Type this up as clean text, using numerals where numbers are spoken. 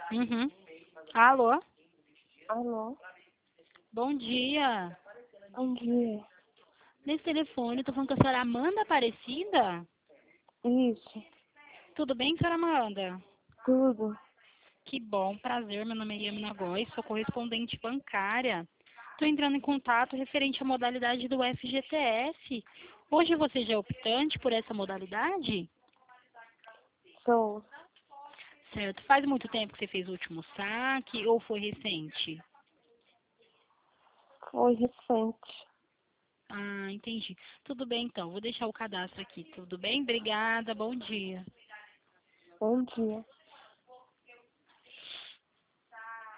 Uhum. Alô? Alô, Bom dia. bom dia. Nesse telefone, eu tô falando com a senhora Amanda Aparecida? Isso, Tudo bem, senhora Amanda? tudo. Que bom, prazer. Meu nome é Yamina Góes, sou correspondente bancária. Estou entrando em contato referente à modalidade do FGTS. Hoje você já é optante por essa modalidade? Sou. Certo. Faz muito tempo que você fez o último saque ou foi recente? Foi recente. Ah, entendi. Tudo bem, então. Vou deixar o cadastro aqui. Tudo bem? Obrigada. Bom dia. Bom dia.